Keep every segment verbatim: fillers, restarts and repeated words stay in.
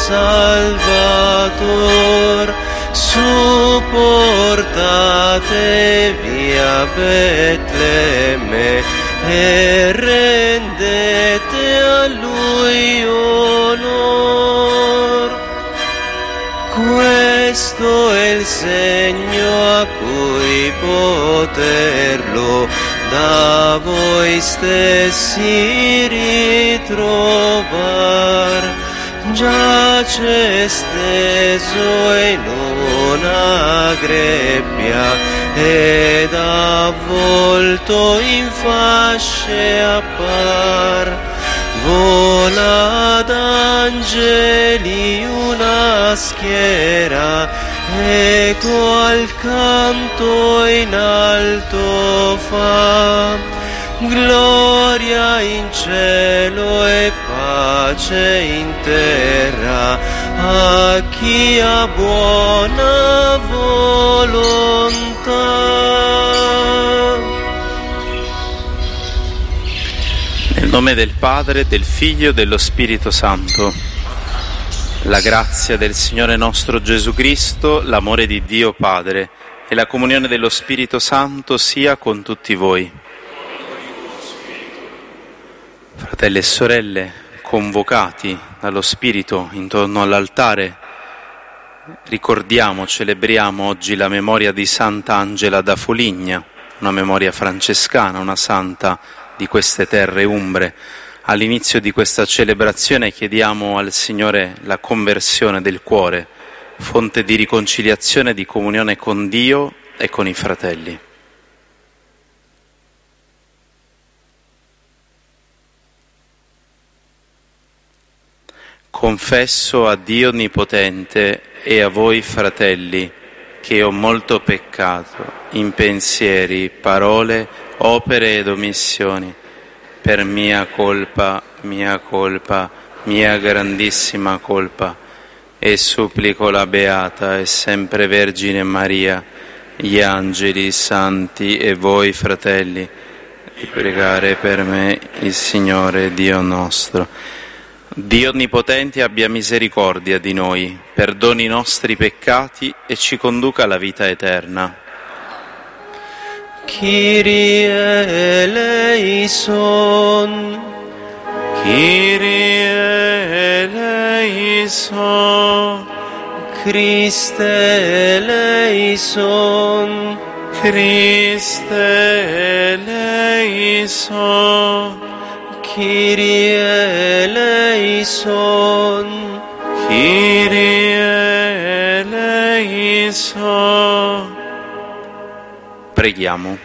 Salvator, supportatevi a Betlemme e rendete a Lui onor. Questo è il segno a cui poterlo da voi stessi ritrovar. Giace steso in una grebbia ed avvolto in fasce appar. Vola ad angeli una schiera, eco al canto in alto fa. Gloria in cielo e pace in terra a chi ha buona volontà. Nel nome del Padre, del Figlio e dello Spirito Santo. La grazia del Signore nostro Gesù Cristo, l'amore di Dio Padre e la comunione dello Spirito Santo sia con tutti voi. Fratelli e sorelle, convocati dallo Spirito intorno all'altare, ricordiamo, celebriamo oggi la memoria di Sant'Angela da Foligna, una memoria francescana, una santa di queste terre umbre. All'inizio di questa celebrazione chiediamo al Signore la conversione del cuore, fonte di riconciliazione e di comunione con Dio e con i fratelli. Confesso a Dio Onnipotente e a voi fratelli che ho molto peccato in pensieri, parole, opere ed omissioni, per mia colpa, mia colpa, mia grandissima colpa, e supplico la Beata e sempre Vergine Maria, gli angeli, i santi e voi fratelli, di pregare per me il Signore Dio nostro. Dio Onnipotente abbia misericordia di noi, perdoni i nostri peccati e ci conduca alla vita eterna. Kyrie eleison, Kyrie eleison, Christe eleison, Christe eleison, Kyrie eleison, Kyrie eleison. Preghiamo.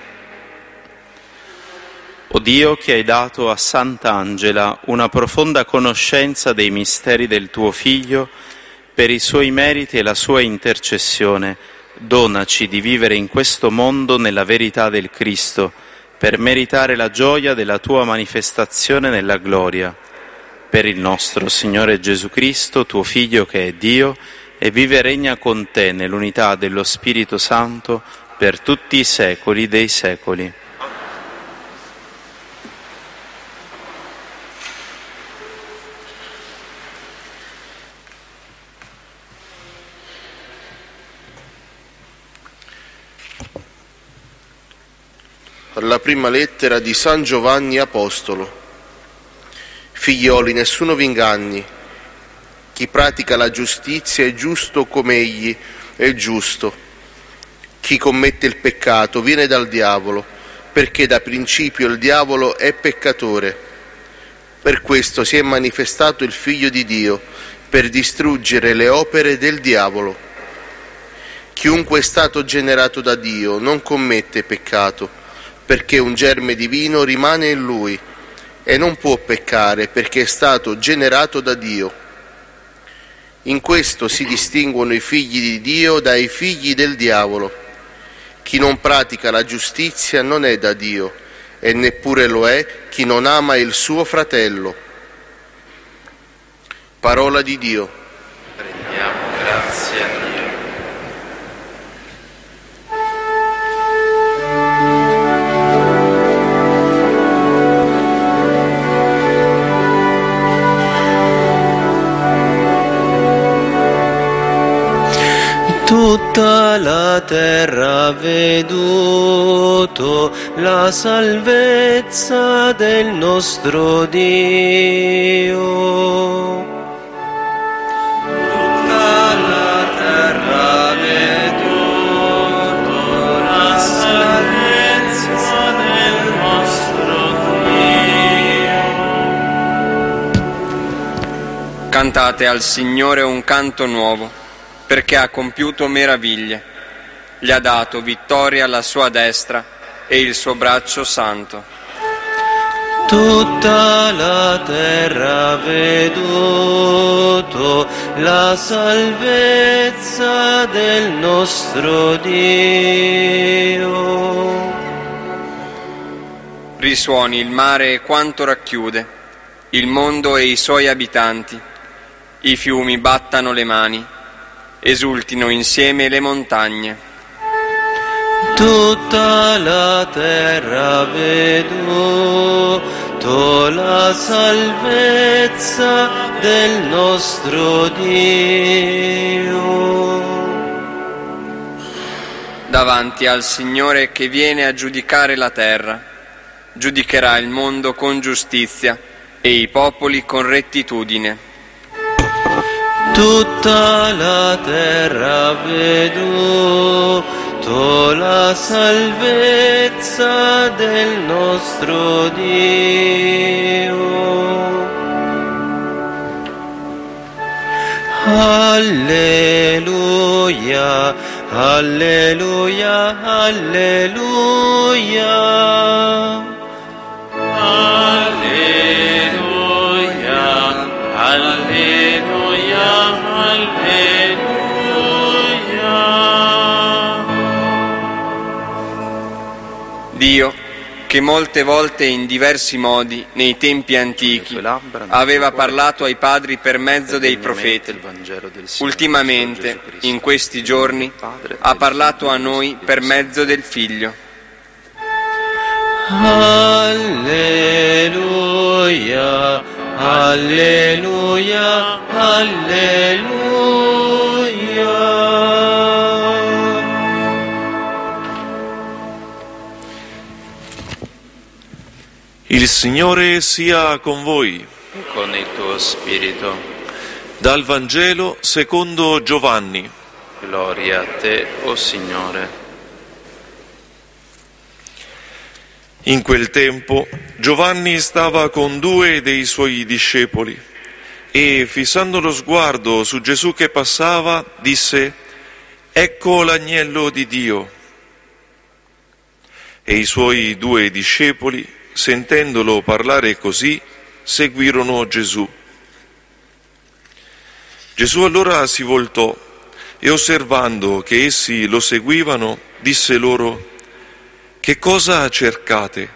O Dio, che hai dato a Sant'Angela una profonda conoscenza dei misteri del tuo Figlio, per i suoi meriti e la sua intercessione, donaci di vivere in questo mondo nella verità del Cristo, per meritare la gioia della tua manifestazione nella gloria. Per il nostro Signore Gesù Cristo, tuo Figlio che è Dio, e vive e regna con te nell'unità dello Spirito Santo per tutti i secoli dei secoli. Alla prima lettera di San Giovanni Apostolo. Figlioli, nessuno vi inganni. Chi pratica la giustizia è giusto come egli è giusto. Chi commette il peccato viene dal diavolo, perché da principio il diavolo è peccatore. Per questo si è manifestato il Figlio di Dio, per distruggere le opere del diavolo. Chiunque è stato generato da Dio non commette peccato, perché un germe divino rimane in lui e non può peccare perché è stato generato da Dio. In questo si distinguono i figli di Dio dai figli del diavolo. Chi non pratica la giustizia non è da Dio e neppure lo è chi non ama il suo fratello. Parola di Dio. Rendiamo grazie a Dio. Tutta la terra ha veduto la salvezza del nostro Dio. Tutta la terra ha veduto la salvezza del nostro Dio. Cantate al Signore un canto nuovo, perché ha compiuto meraviglie. Gli ha dato vittoria alla sua destra e il suo braccio santo. Tutta la terra ha veduto la salvezza del nostro Dio. Risuoni il mare e quanto racchiude, il mondo e i suoi abitanti. I fiumi battano le mani, esultino insieme le montagne. Tutta la terra ha veduto la salvezza del nostro Dio. Davanti al Signore che viene a giudicare la terra, giudicherà il mondo con giustizia e i popoli con rettitudine. Tutta la terra ha veduto la salvezza del nostro Dio. Alleluia, alleluia, alleluia. Alleluia, alleluia, alleluia. Dio, che molte volte in diversi modi, nei tempi antichi, aveva parlato ai padri per mezzo dei profeti, ultimamente, in questi giorni, ha parlato a noi per mezzo del Figlio. Alleluia, alleluia, alleluia. Il Signore sia con voi. Con il tuo spirito. Dal Vangelo secondo Giovanni. Gloria a te, o Signore. In quel tempo Giovanni stava con due dei suoi discepoli e, fissando lo sguardo su Gesù che passava, disse: «Ecco l'agnello di Dio». E i suoi due discepoli, sentendolo parlare così, seguirono Gesù. Gesù allora si voltò e, osservando che essi lo seguivano, disse loro: «Che cosa cercate?»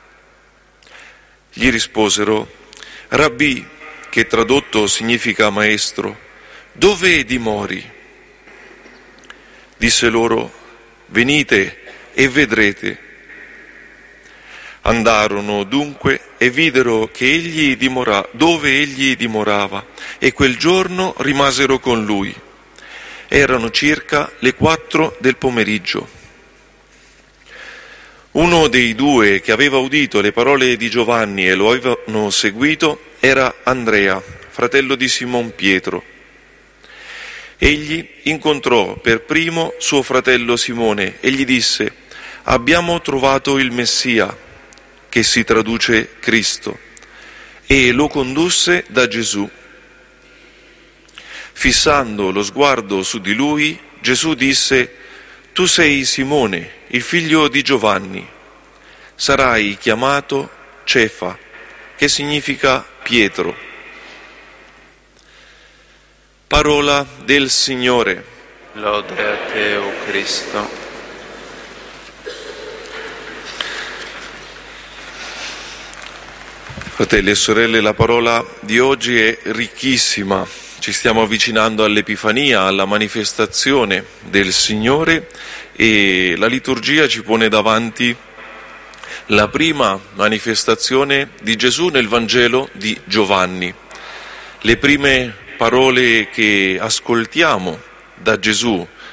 Gli risposero: «Rabbì», che tradotto significa maestro, «dove dimori?» Disse loro: «Venite e vedrete». Andarono dunque e videro che egli dimora, dove egli dimorava, e quel giorno rimasero con lui. Erano circa le quattro del pomeriggio. Uno dei due che aveva udito le parole di Giovanni e lo avevano seguito era Andrea, fratello di Simon Pietro. Egli incontrò per primo suo fratello Simone e gli disse: «Abbiamo trovato il Messia», che si traduce Cristo, e lo condusse da Gesù. Fissando lo sguardo su di lui, Gesù disse: «Tu sei Simone, il figlio di Giovanni. Sarai chiamato Cefa», che significa Pietro. Parola del Signore. Lode a te, o Cristo. Fratelli e sorelle, la parola di oggi è ricchissima. Ci stiamo avvicinando all'Epifania, alla manifestazione del Signore, e la liturgia ci pone davanti la prima manifestazione di Gesù nel Vangelo di Giovanni. Le prime parole che ascoltiamo da Gesù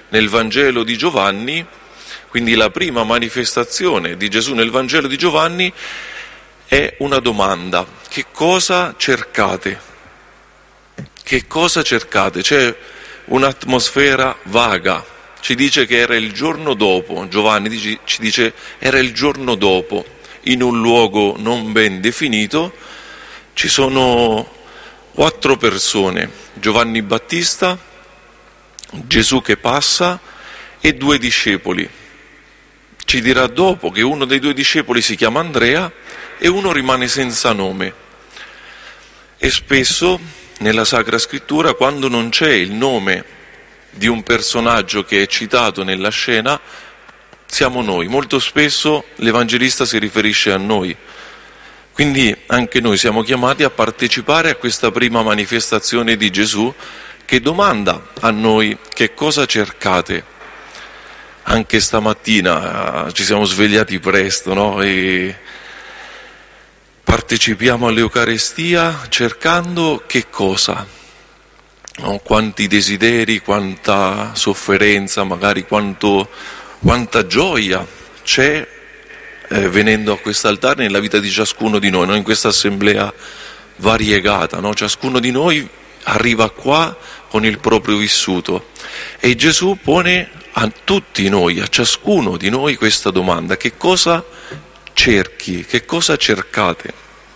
nel Vangelo di Giovanni, quindi la prima manifestazione di Gesù nel Vangelo di Giovanni è una domanda: che cosa cercate? Che cosa cercate? C'è un'atmosfera vaga, ci dice che era il giorno dopo, Giovanni ci dice era il giorno dopo, in un luogo non ben definito, ci sono quattro persone, Giovanni Battista, Gesù che passa e due discepoli. Ci dirà dopo che uno dei due discepoli si chiama Andrea e uno rimane senza nome. E spesso nella Sacra Scrittura, quando non c'è il nome di un personaggio che è citato nella scena, siamo noi. Molto spesso l'Evangelista si riferisce a noi. Quindi anche noi siamo chiamati a partecipare a questa prima manifestazione di Gesù, che domanda a noi: che cosa cercate? Anche stamattina ci siamo svegliati presto, no? E partecipiamo all'Eucarestia cercando che cosa? No? Quanti desideri, quanta sofferenza, magari quanto, quanta gioia c'è eh, venendo a quest'altare nella vita di ciascuno di noi, no? In questa assemblea variegata, no? Ciascuno di noi arriva qua con il proprio vissuto e Gesù pone a tutti noi, a ciascuno di noi questa domanda: che cosa cerchi, che cosa cercate?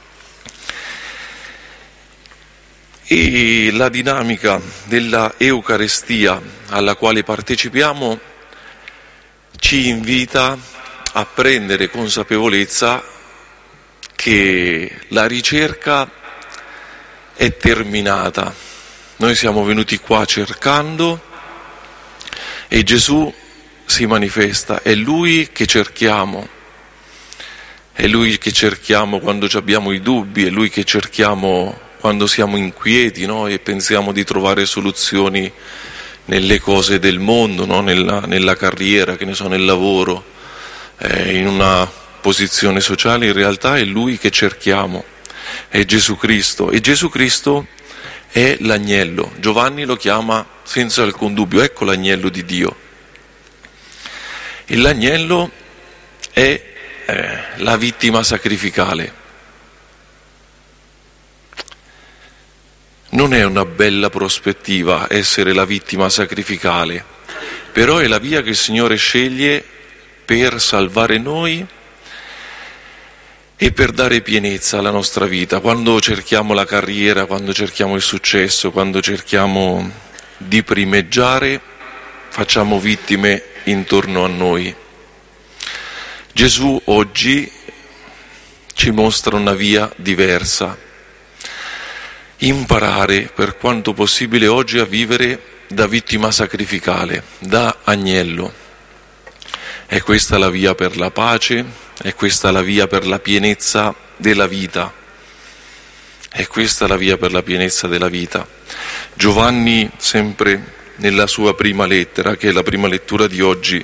E la dinamica della Eucaristia alla quale partecipiamo ci invita a prendere consapevolezza che la ricerca è terminata. Noi siamo venuti qua cercando e Gesù si manifesta, è Lui che cerchiamo, è Lui che cerchiamo quando abbiamo i dubbi, è Lui che cerchiamo quando siamo inquieti, no? E pensiamo di trovare soluzioni nelle cose del mondo, no? nella, nella carriera, che ne so, nel lavoro, eh, in una posizione sociale. In realtà è Lui che cerchiamo, è Gesù Cristo, e Gesù Cristo è l'agnello. Giovanni lo chiama senza alcun dubbio: ecco l'agnello di Dio. E l'agnello è eh, la vittima sacrificale. Non è una bella prospettiva essere la vittima sacrificale, però è la via che il Signore sceglie per salvare noi e per dare pienezza alla nostra vita. Quando cerchiamo la carriera, quando cerchiamo il successo, quando cerchiamo di primeggiare, facciamo vittime intorno a noi. Gesù oggi ci mostra una via diversa. Imparare per quanto possibile oggi a vivere da vittima sacrificale, da agnello. È questa la via per la pace, è questa la via per la pienezza della vita, è questa la via per la pienezza della vita. Giovanni, sempre nella sua prima lettera, che è la prima lettura di oggi,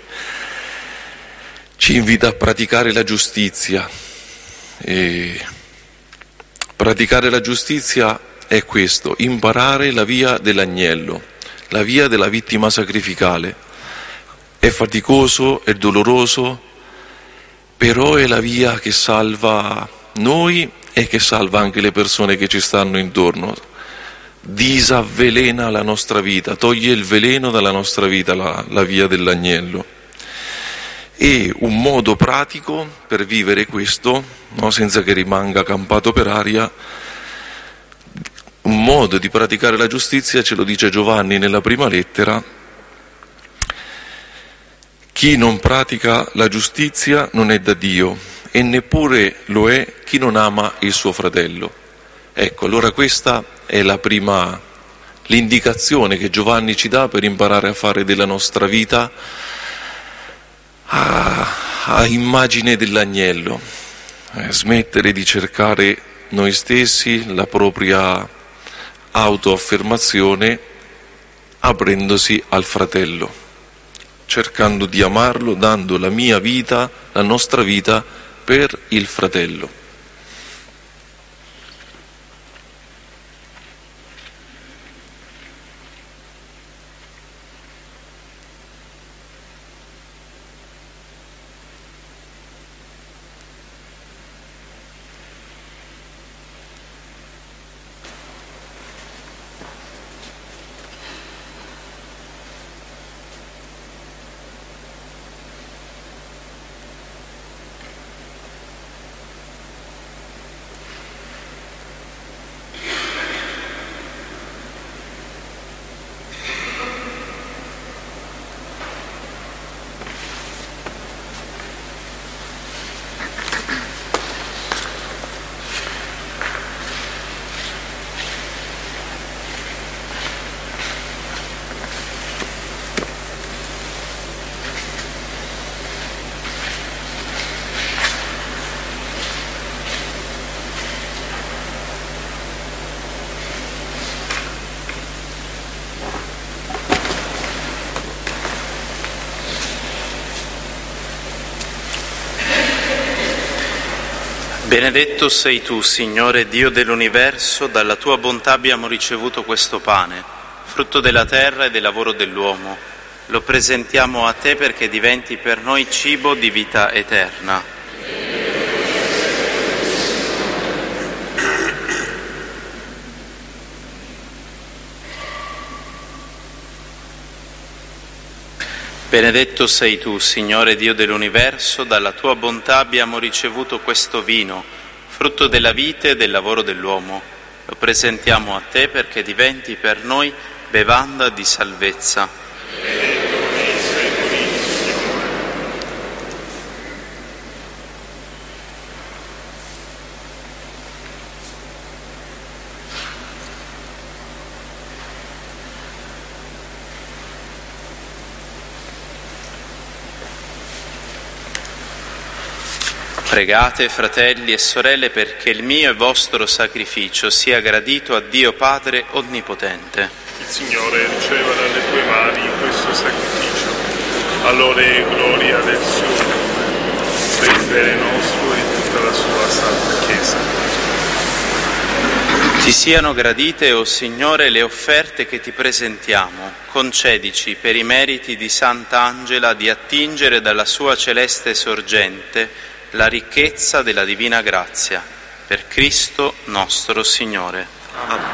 ci invita a praticare la giustizia. E praticare la giustizia è questo: imparare la via dell'agnello, la via della vittima sacrificale. È faticoso, è doloroso, però è la via che salva noi e che salva anche le persone che ci stanno intorno. Disavvelena la nostra vita, toglie il veleno dalla nostra vita, la, la via dell'agnello. E un modo pratico per vivere questo, no, senza che rimanga campato per aria, un modo di praticare la giustizia ce lo dice Giovanni nella prima lettera: chi non pratica la giustizia non è da Dio, e neppure lo è chi non ama il suo fratello. Ecco, allora questa è la prima, l'indicazione che Giovanni ci dà per imparare a fare della nostra vita a, a immagine dell'agnello, eh, smettere di cercare noi stessi, la propria autoaffermazione, aprendosi al fratello, cercando di amarlo, dando la mia vita, la nostra vita per il fratello. Benedetto sei tu, Signore Dio dell'universo, dalla tua bontà abbiamo ricevuto questo pane, frutto della terra e del lavoro dell'uomo. Lo presentiamo a te perché diventi per noi cibo di vita eterna. Benedetto sei tu, Signore Dio dell'universo, dalla tua bontà abbiamo ricevuto questo vino, frutto della vita e del lavoro dell'uomo. Lo presentiamo a te perché diventi per noi bevanda di salvezza. Pregate, fratelli e sorelle, perché il mio e vostro sacrificio sia gradito a Dio Padre Onnipotente. Il Signore riceva dalle tue mani questo sacrificio, all'onore e gloria del suo nome, per il bene nostro e di tutta la sua Santa Chiesa. Ti siano gradite, o Signore, le offerte che ti presentiamo. Concedici, per i meriti di Sant'Angela, di attingere dalla sua celeste sorgente la ricchezza della divina grazia, per Cristo nostro Signore. Amen.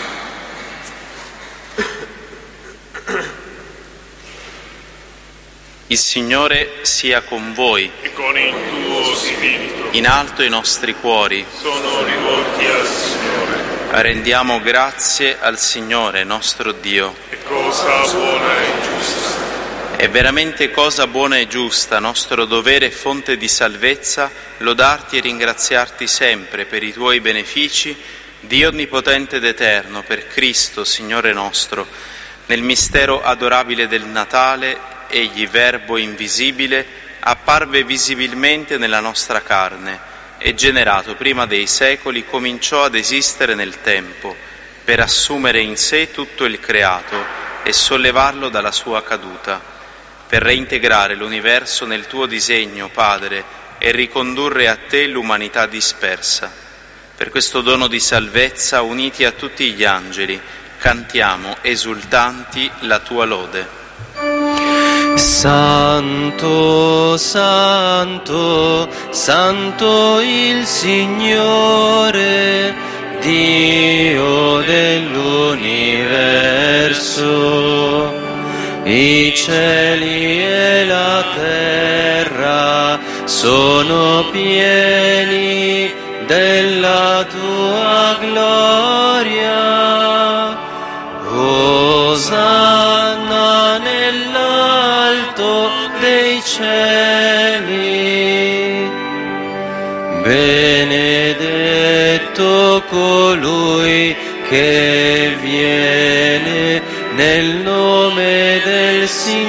Il Signore sia con voi e con il tuo spirito. In alto i nostri cuori sono rivolti al Signore. Rendiamo grazie al Signore nostro Dio. È cosa buona e giusta. È veramente cosa buona e giusta, nostro dovere e fonte di salvezza, lodarti e ringraziarti sempre per i tuoi benefici, Dio onnipotente ed eterno, per Cristo, Signore nostro. Nel mistero adorabile del Natale, Egli, Verbo invisibile, apparve visibilmente nella nostra carne e, generato prima dei secoli, cominciò ad esistere nel tempo, per assumere in sé tutto il creato e sollevarlo dalla sua caduta, per reintegrare l'universo nel tuo disegno, Padre, e ricondurre a te l'umanità dispersa. Per questo dono di salvezza, uniti a tutti gli angeli, cantiamo esultanti la tua lode. Santo, santo, santo il Signore, Dio dell'universo. I cieli e la terra sono pieni della tua gloria. Osanna nell'alto dei cieli. Benedetto colui che viene nel nome del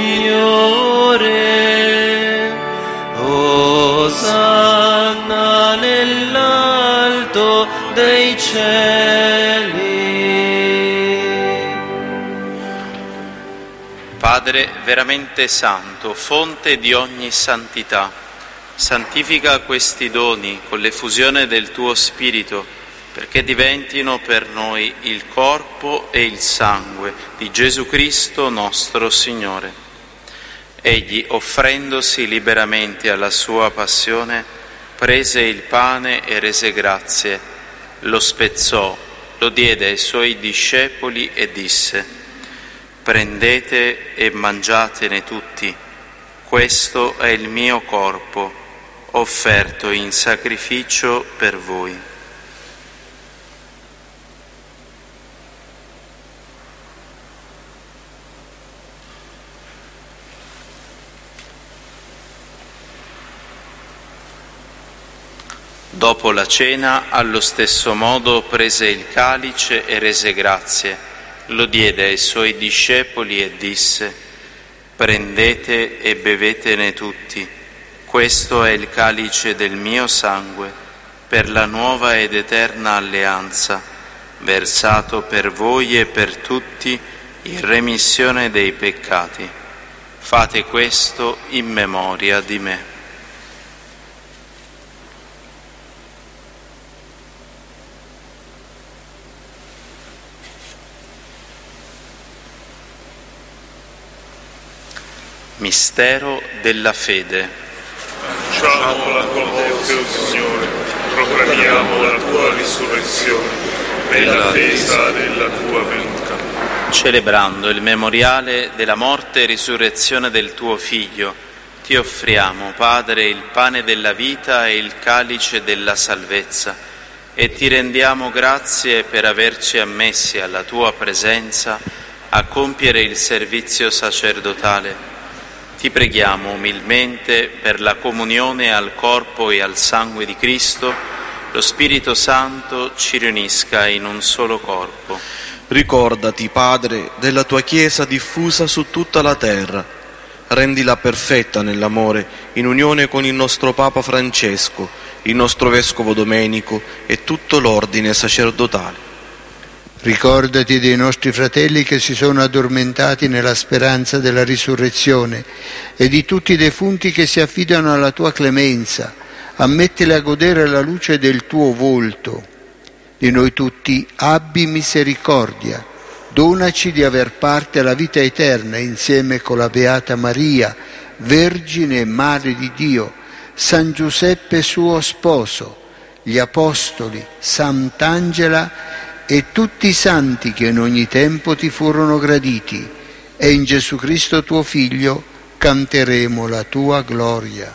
Signore. Osanna nell'alto dei cieli. Padre veramente santo, fonte di ogni santità, santifica questi doni con l'effusione del tuo Spirito, perché diventino per noi il corpo e il sangue di Gesù Cristo nostro Signore. Egli, offrendosi liberamente alla sua passione, prese il pane e rese grazie, lo spezzò, lo diede ai suoi discepoli e disse: prendete e mangiatene tutti, questo è il mio corpo, offerto in sacrificio per voi. Dopo la cena, allo stesso modo, prese il calice e rese grazie, lo diede ai suoi discepoli e disse: prendete e bevetene tutti, questo è il calice del mio sangue, per la nuova ed eterna alleanza, versato per voi e per tutti in remissione dei peccati. Fate questo in memoria di me. Mistero della fede. Annunciamo la tua morte, o Signore, proclamiamo la tua risurrezione, nell'attesa della tua venuta. Celebrando il memoriale della morte e risurrezione del tuo Figlio, ti offriamo, Padre, il pane della vita e il calice della salvezza, e ti rendiamo grazie per averci ammessi alla tua presenza a compiere il servizio sacerdotale. Ti preghiamo umilmente per la comunione al corpo e al sangue di Cristo, lo Spirito Santo ci riunisca in un solo corpo. Ricordati, Padre, della tua Chiesa diffusa su tutta la terra. Rendila perfetta nell'amore, in unione con il nostro Papa Francesco, il nostro Vescovo Domenico e tutto l'ordine sacerdotale. Ricordati dei nostri fratelli che si sono addormentati nella speranza della risurrezione e di tutti i defunti che si affidano alla tua clemenza. Ammettili a godere la luce del tuo volto. Di noi tutti abbi misericordia. Donaci di aver parte alla vita eterna insieme con la Beata Maria, Vergine e Madre di Dio, San Giuseppe suo sposo, gli Apostoli, Sant'Angela e tutti i santi che in ogni tempo ti furono graditi, e in Gesù Cristo tuo Figlio canteremo la tua gloria.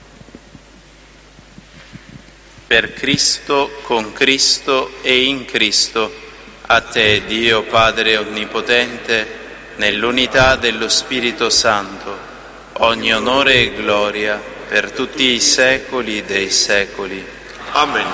Per Cristo, con Cristo e in Cristo, a te, Dio Padre Onnipotente, nell'unità dello Spirito Santo, ogni onore e gloria per tutti i secoli dei secoli. Amen.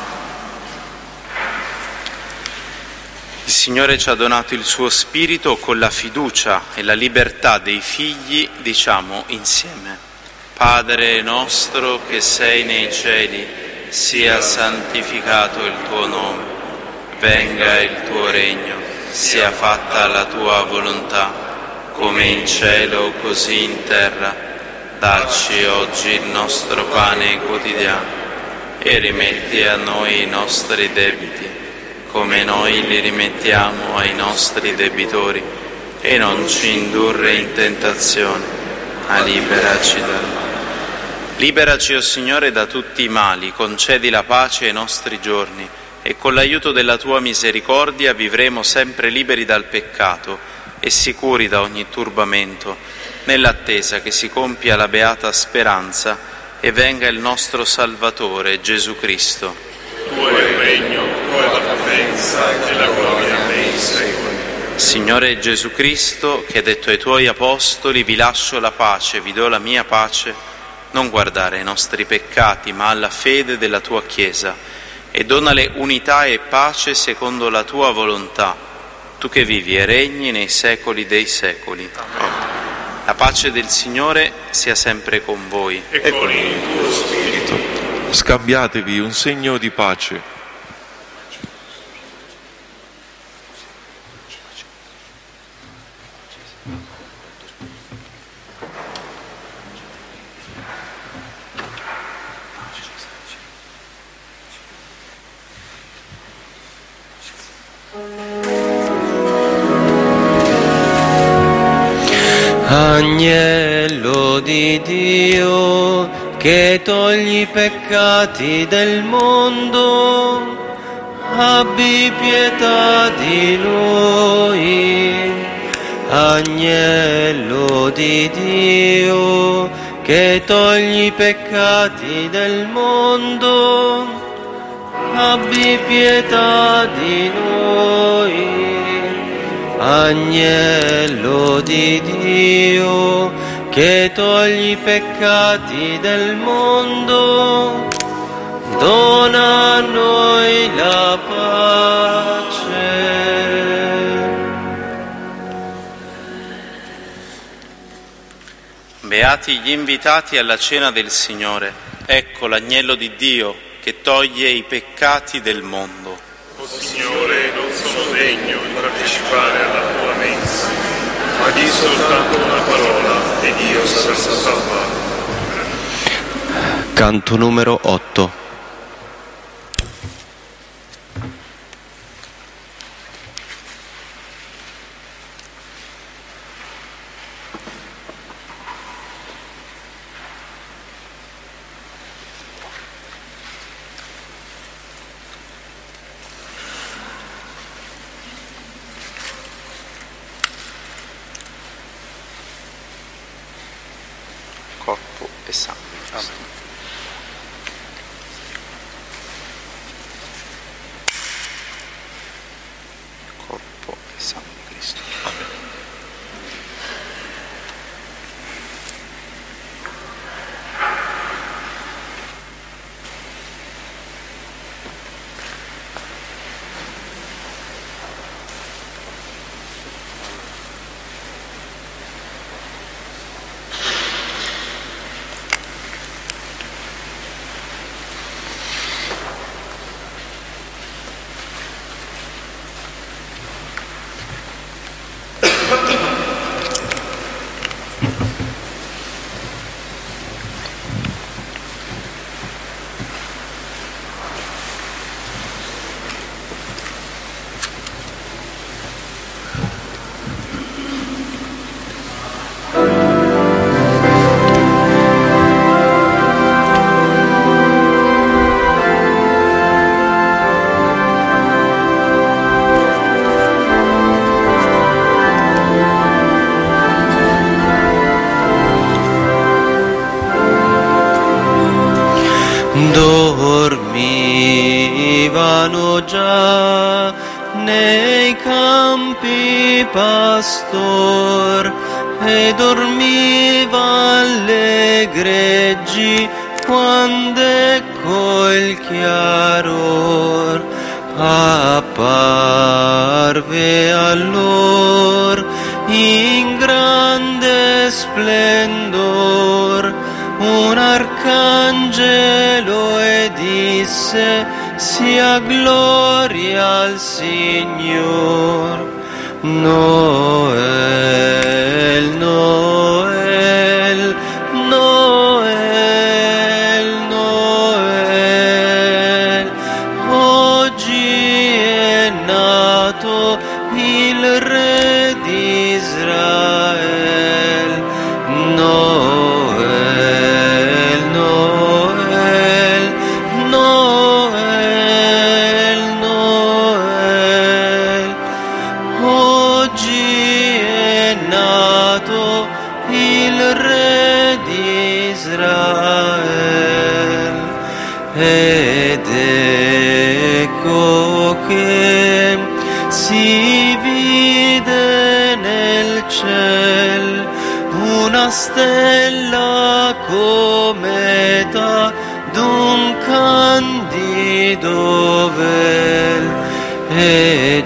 Il Signore ci ha donato il suo Spirito. Con la fiducia e la libertà dei figli diciamo insieme: Padre nostro che sei nei cieli, sia santificato il tuo nome, venga il tuo regno, sia fatta la tua volontà, come in cielo così in terra. Dacci oggi il nostro pane quotidiano e rimetti a noi i nostri debiti, come noi li rimettiamo ai nostri debitori, e non ci indurre in tentazione, ma liberaci dal male. Liberaci, o Signore, da tutti i mali, concedi la pace ai nostri giorni, e con l'aiuto della tua misericordia vivremo sempre liberi dal peccato e sicuri da ogni turbamento, nell'attesa che si compia la beata speranza e venga il nostro Salvatore, Gesù Cristo. Tuo è il regno, tua è la potenza e la gloria nei secoli. Signore Gesù Cristo, che hai detto ai tuoi apostoli: vi lascio la pace, vi do la mia pace, non guardare ai nostri peccati, ma alla fede della tua Chiesa, e donale unità e pace secondo la tua volontà, tu che vivi e regni nei secoli dei secoli. Amen. La pace del Signore sia sempre con voi. E con il tuo spirito. Scambiatevi un segno di pace. Agnello di Dio, che togli i peccati del mondo, abbi pietà di noi. Agnello di Dio, che togli i peccati del mondo, abbi pietà di noi. Agnello di Dio, che togli i peccati del mondo, dona a noi la pace. Beati gli invitati alla cena del Signore. Ecco l'agnello di Dio che toglie i peccati del mondo. O Signore, non sono degno di partecipare alla tua mensa, ma di soltanto una parola ed io sarò salvato. Canto numero otto. e sangue. Amen. Corpo e sangue di Cristo. Amen. Dormivano già nei campi pastor e dormivan le greggi quando ecco il chiaror apparve allor in grande splendor un arcangelo e disse sia gloria al Signor. Noel, Noel, Noel, Noel, oggi è nato il Re di Israel. Noel, Noel, Noel, Noel, oggi è nato il Re di Israel. Ed ecco che si vide nel ciel una stella cometa d'un candido vel e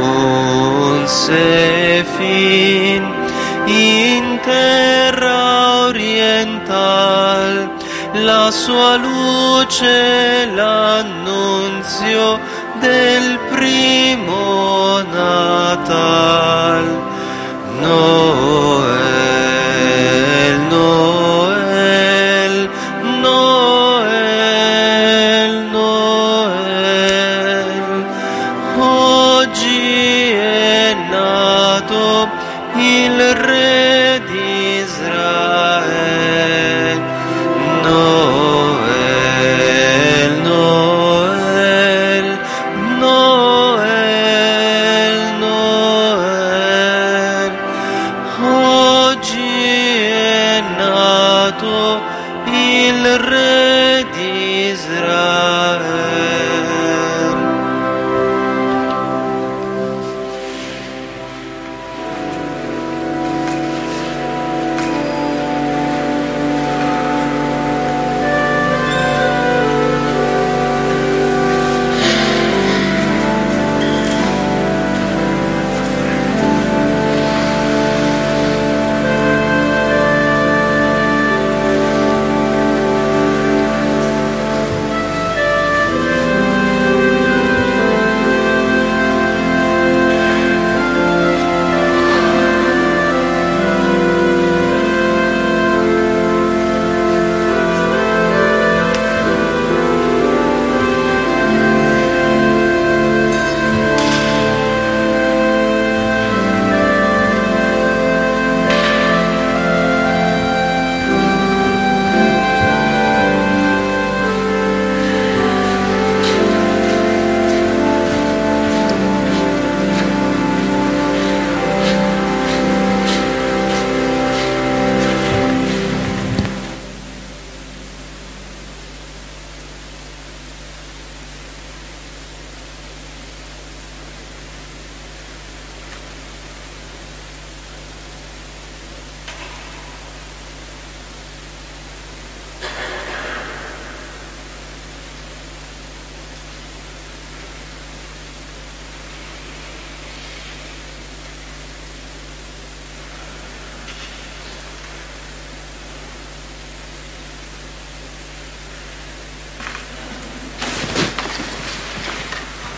giunse fin in terra oriental, la sua luce l'annunzio del primo Natal. Noel, Noel, Noel, Noel, oggi è nato il Re di Israel. Noel, Noel, Noel, Noel, oggi è nato il Re di Israel.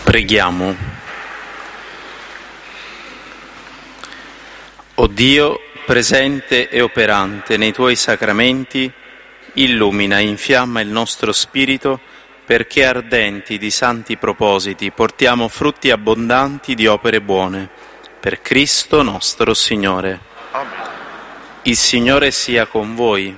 Preghiamo. O Dio, presente e operante nei Tuoi sacramenti, illumina e infiamma il nostro spirito perché ardenti di santi propositi portiamo frutti abbondanti di opere buone. Per Cristo nostro Signore. Amen. Il Signore sia con voi.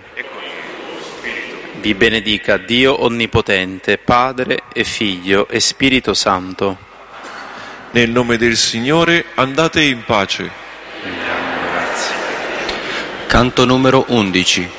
Vi benedica Dio Onnipotente, Padre e Figlio e Spirito Santo. Nel nome del Signore andate in pace. Grazie. Canto numero undici.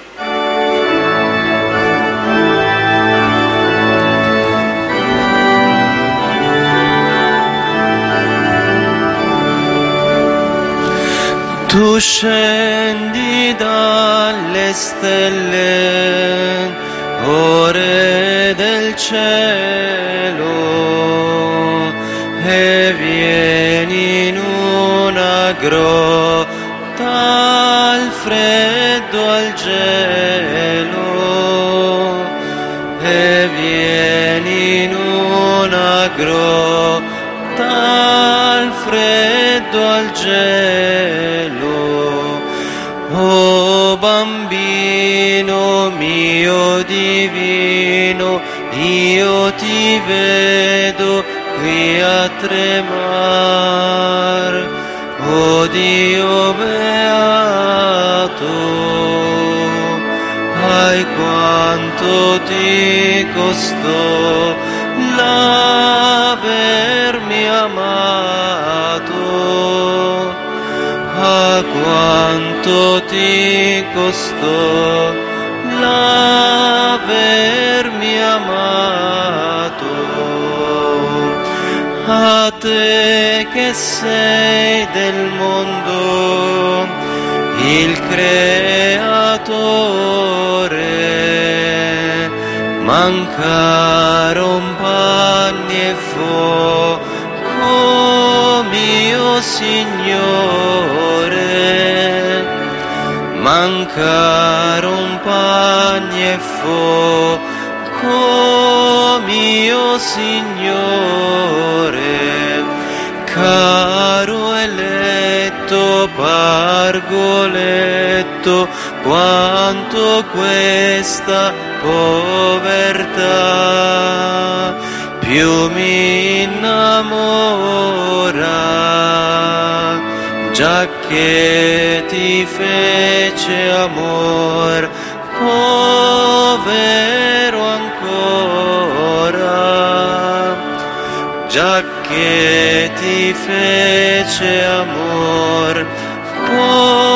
Tu scendi dalle stelle, o Re del cielo, e vieni in una grotta al freddo al gelo, e vieni in una grotta al freddo al gelo. O bambino mio divino, io ti vedo qui a tremar. O Dio beato, ai quanto ti costò l'avermi amato, a quanto ti costò l'avermi amato. A te che sei del mondo il creatore, mancaron panni e fuoco, mio Signore, mancaron panni e fuoco, mio Signore, caro eletto pargoletto, quanto questa povertà più mi innamora, giacché ti fece amor povero ancora, giacché ti fece amor povero